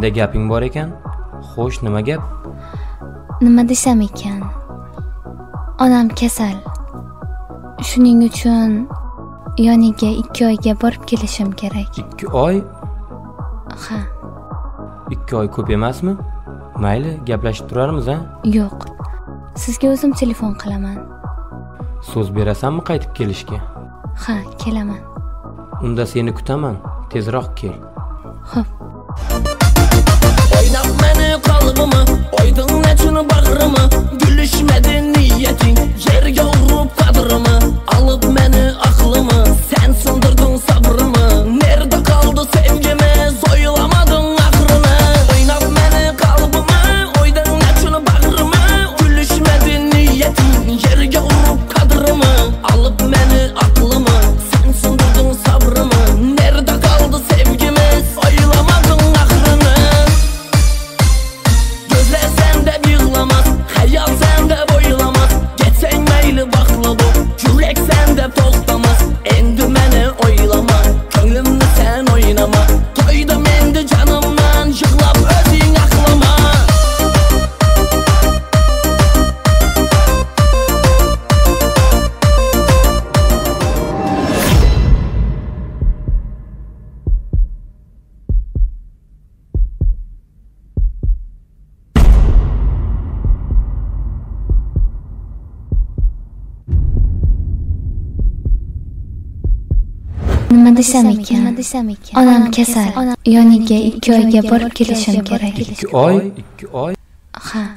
qanday gaping bor ekan? Xo'sh, nima gap? Nima desam ekan? Onam kasal. Shuning uchun yoniga 2 oyga borib kelishim kerak. 2 oy? Ha. 2 oy ko'p emasmi? Mayli, gaplashib turarmiz, ha? Yo'q. Sizga o'zim telefon qilaman. So'z berasanmi qaytib kelishga? Ha, kelaman. Unda seni kutaman. Tezroq kel. Xo'p. Oynab meni qalbimi, oydin nechun bag'rimi, gülüşmedi niyetin, yerga urib qadrimi, alıp meni aqlimi, sen sindirdin sabrimi, nerede kaldı sevgimiz, oylamadın ahrini. Oynab meni qalbimi, oydin nechun bag'rimi, gülüşmedi niyetin, yerga urib qadrimi, alıp meni aqlimi, sen sindirdin sabrimi, nerede kaldı sevgimiz, oylamadın ahrini. Gözler sende yığılamaz, hayal sende boyulamaz, geçsen meyli bakla bu, yürek sende toxtamaz, endi meni oylama, könlümni sen oynama, toydum endi canımdan, yığlap özün aqlama. Nima desam ekan? Onam kasal. Yoniga 2 oyga borib kelishim kerak. 2 oy? 2 oy? Ha.